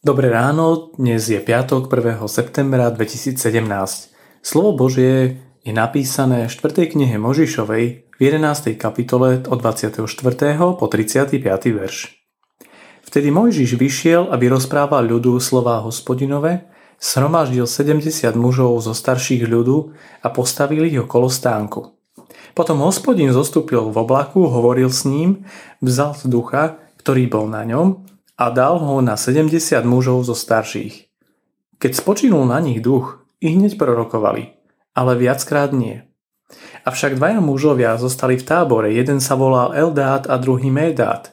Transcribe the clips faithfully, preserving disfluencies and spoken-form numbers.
Dobré ráno, dnes je piatok prvého septembra dvetisícsedemnásť. Slovo Božie je napísané v štvrtej knihe Mojžišovej v jedenástej kapitole od dvadsiateho štvrtého po tridsiaty piaty verš. Vtedy Mojžiš vyšiel, aby rozprával ľudu slová Hospodinove, shromaždil sedemdesiat mužov zo starších ľudu a postavil ich okolo stánku. Potom Hospodin zostúpil v oblaku, hovoril s ním, vzal z ducha, ktorý bol na ňom, a dal ho na sedemdesiat mužov zo starších. Keď spočinul na nich duch, i hneď prorokovali, ale viackrát nie. Avšak dvaja mužovia zostali v tábore, jeden sa volal Eldát a druhý Médát.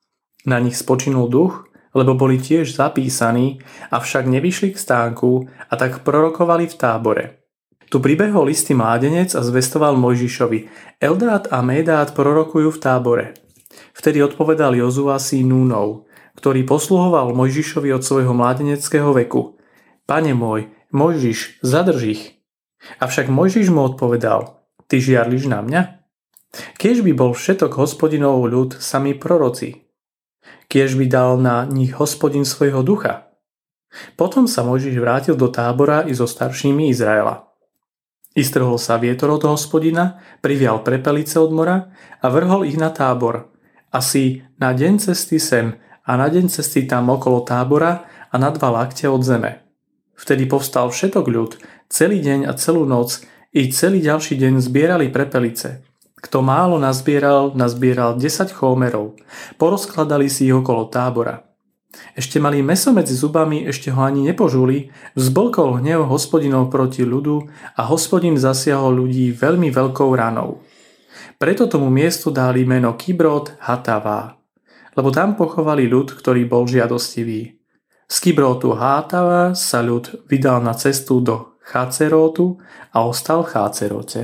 Na nich spočinul duch, lebo boli tiež zapísaní, avšak nevyšli k stánku a tak prorokovali v tábore. Tu pribehol istý mládenec a zvestoval Mojžišovi: Eldát a Médát prorokujú v tábore. Vtedy odpovedal Jozua syn Núnov, ktorý posluhoval Mojžišovi od svojho mládeneckého veku: Pane môj, Mojžiš, zadrž ich. Avšak Mojžiš mu odpovedal: Ty žiarliš na mňa? Kiež by bol všetok Hospodinov ľud sami proroci? Kiež by dal na nich Hospodin svojho ducha? Potom sa Mojžiš vrátil do tábora i so staršími Izraela. Istrhol sa vietor od Hospodina, privial prepelice od mora a vrhol ich na tábor, asi na deň cesty sem a na deň cesty tam okolo tábora a na dva lakte od zeme. Vtedy povstal všetok ľud, celý deň a celú noc i celý ďalší deň zbierali prepelice. Kto málo nazbieral, nazbieral desať chómerov. Porozkladali si ich okolo tábora. Ešte mali mäso medzi zubami, ešte ho ani nepožuli, vzblkol hnev Hospodinov proti ľudu a Hospodin zasiahol ľudí veľmi veľkou ranou. Preto tomu miestu dali meno Kibrot Hatavá, lebo tam pochovali ľud, ktorý bol žiadostivý. Z Kibrotu Hátava sa ľud vydal na cestu do Chácerótu a ostal v Chácerote.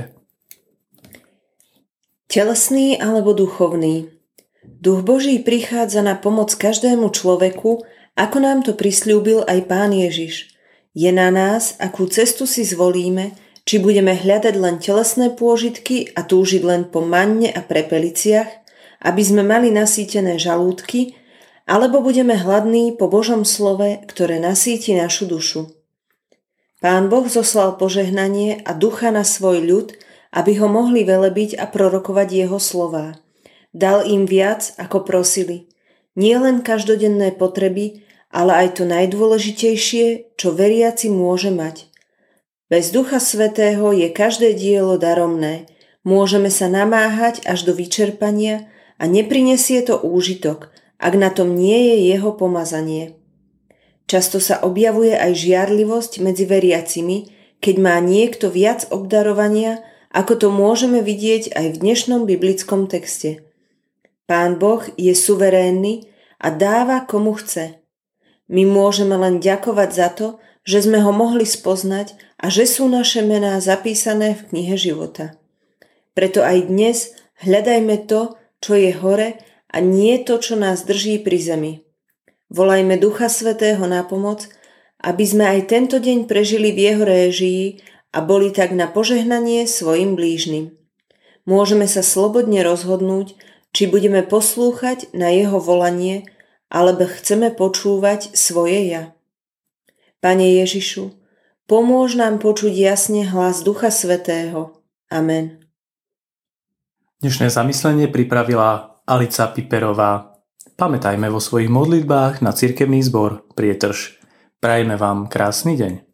Telesný alebo duchovný. Duch Boží prichádza na pomoc každému človeku, ako nám to prisľúbil aj Pán Ježiš. Je na nás, akú cestu si zvolíme, či budeme hľadať len telesné pôžitky a túžiť len po manne a prepeliciach, aby sme mali nasýtené žalúdky, alebo budeme hladní po Božom slove, ktoré nasýti našu dušu. Pán Boh zoslal požehnanie a ducha na svoj ľud, aby ho mohli velebiť a prorokovať jeho slová. Dal im viac, ako prosili. Nie len každodenné potreby, ale aj to najdôležitejšie, čo veriaci môže mať. Bez Ducha Svätého je každé dielo daromné. Môžeme sa namáhať až do vyčerpania a neprinesie to úžitok, ak na tom nie je jeho pomazanie. Často sa objavuje aj žiarlivosť medzi veriacimi, keď má niekto viac obdarovania, ako to môžeme vidieť aj v dnešnom biblickom texte. Pán Boh je suverénny a dáva komu chce. My môžeme len ďakovať za to, že sme ho mohli spoznať a že sú naše mená zapísané v knihe života. Preto aj dnes hľadajme to, čo je hore, a nie to, čo nás drží pri zemi. Volajme Ducha Svätého na pomoc, aby sme aj tento deň prežili v jeho réžii a boli tak na požehnanie svojim blížnym. Môžeme sa slobodne rozhodnúť, či budeme poslúchať na jeho volanie, alebo chceme počúvať svoje ja. Pane Ježišu, pomôž nám počuť jasne hlas Ducha Svätého. Amen. Dnešné zamyslenie pripravila Alica Piperová. Pamätajme vo svojich modlitbách na cirkevný zbor Prietrž. Prajeme vám krásny deň.